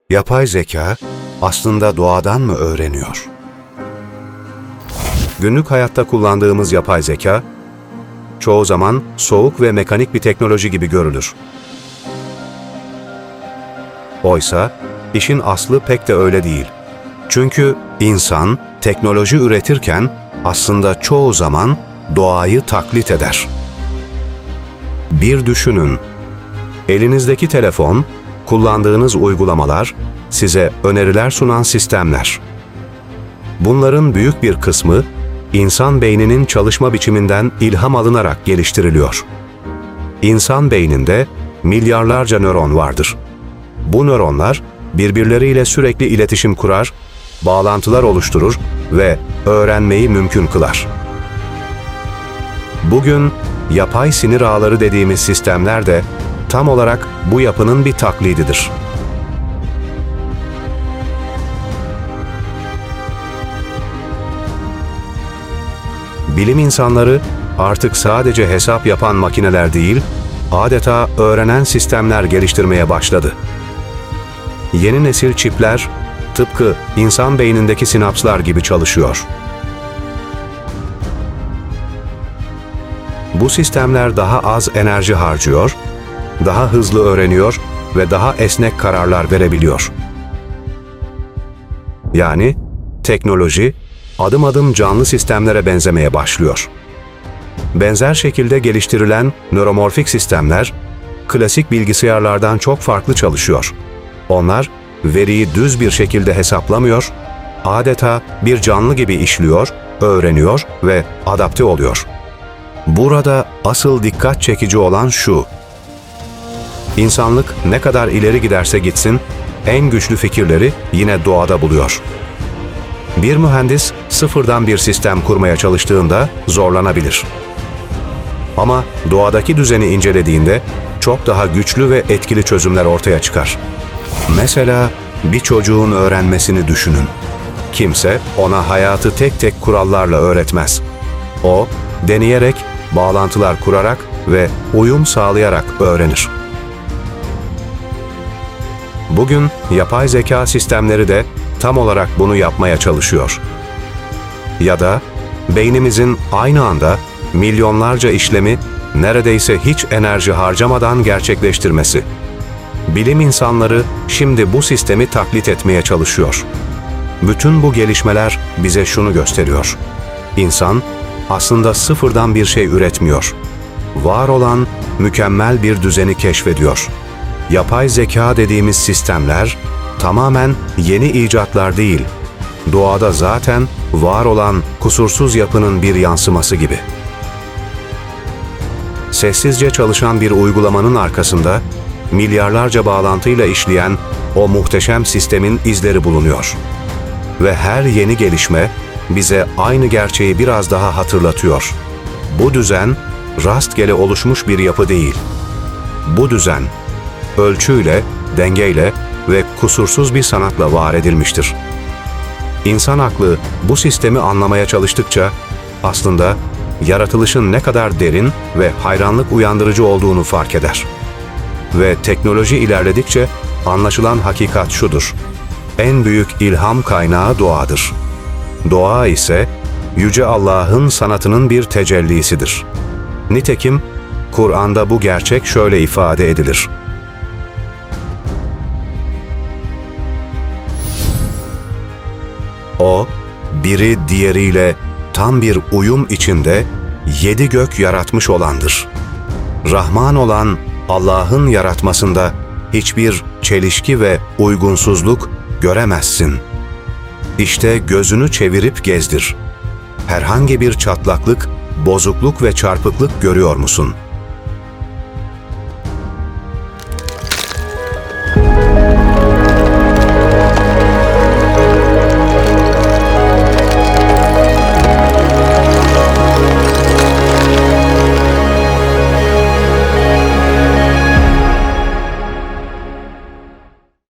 Yapay zeka aslında doğadan mı öğreniyor? Günlük hayatta kullandığımız yapay zeka, çoğu zaman soğuk ve mekanik bir teknoloji gibi görülür. Oysa işin aslı pek de öyle değil. Çünkü insan teknoloji üretirken aslında çoğu zaman doğayı taklit eder. Bir düşünün, elinizdeki telefon, kullandığınız uygulamalar, size öneriler sunan sistemler. Bunların büyük bir kısmı, insan beyninin çalışma biçiminden ilham alınarak geliştiriliyor. İnsan beyninde milyarlarca nöron vardır. Bu nöronlar birbirleriyle sürekli iletişim kurar, bağlantılar oluşturur ve öğrenmeyi mümkün kılar. Bugün yapay sinir ağları dediğimiz sistemler de tam olarak bu yapının bir taklididir. Bilim insanları artık sadece hesap yapan makineler değil, adeta öğrenen sistemler geliştirmeye başladı. Yeni nesil çipler, tıpkı insan beynindeki sinapslar gibi çalışıyor. Bu sistemler daha az enerji harcıyor, daha hızlı öğreniyor ve daha esnek kararlar verebiliyor. Yani teknoloji adım adım canlı sistemlere benzemeye başlıyor. Benzer şekilde geliştirilen nöromorfik sistemler, klasik bilgisayarlardan çok farklı çalışıyor. Onlar, veriyi düz bir şekilde hesaplamıyor, adeta bir canlı gibi işliyor, öğreniyor ve adapte oluyor. Burada asıl dikkat çekici olan şu: İnsanlık ne kadar ileri giderse gitsin, en güçlü fikirleri yine doğada buluyor. Bir mühendis sıfırdan bir sistem kurmaya çalıştığında zorlanabilir. Ama doğadaki düzeni incelediğinde çok daha güçlü ve etkili çözümler ortaya çıkar. Mesela bir çocuğun öğrenmesini düşünün. Kimse ona hayatı tek tek kurallarla öğretmez. O, deneyerek, bağlantılar kurarak ve uyum sağlayarak öğrenir. Bugün yapay zeka sistemleri de tam olarak bunu yapmaya çalışıyor. Ya da beynimizin aynı anda milyonlarca işlemi neredeyse hiç enerji harcamadan gerçekleştirmesi. Bilim insanları şimdi bu sistemi taklit etmeye çalışıyor. Bütün bu gelişmeler bize şunu gösteriyor: İnsan aslında sıfırdan bir şey üretmiyor. Var olan mükemmel bir düzeni keşfediyor. Yapay zeka dediğimiz sistemler tamamen yeni icatlar değil, doğada zaten var olan kusursuz yapının bir yansıması gibi. Sessizce çalışan bir uygulamanın arkasında milyarlarca bağlantıyla işleyen o muhteşem sistemin izleri bulunuyor. Ve her yeni gelişme bize aynı gerçeği biraz daha hatırlatıyor. Bu düzen rastgele oluşmuş bir yapı değil. Bu düzen ölçüyle, dengeyle ve kusursuz bir sanatla var edilmiştir. İnsan aklı bu sistemi anlamaya çalıştıkça aslında yaratılışın ne kadar derin ve hayranlık uyandırıcı olduğunu fark eder. Ve teknoloji ilerledikçe anlaşılan hakikat şudur: en büyük ilham kaynağı doğadır. Doğa ise Yüce Allah'ın sanatının bir tecellisidir. Nitekim Kur'an'da bu gerçek şöyle ifade edilir: O, biri diğeriyle tam bir uyum içinde 7 gök yaratmış olandır. Rahman olan Allah'ın yaratmasında hiçbir çelişki ve uygunsuzluk göremezsin. İşte gözünü çevirip gezdir. Herhangi bir çatlaklık, bozukluk ve çarpıklık görüyor musun?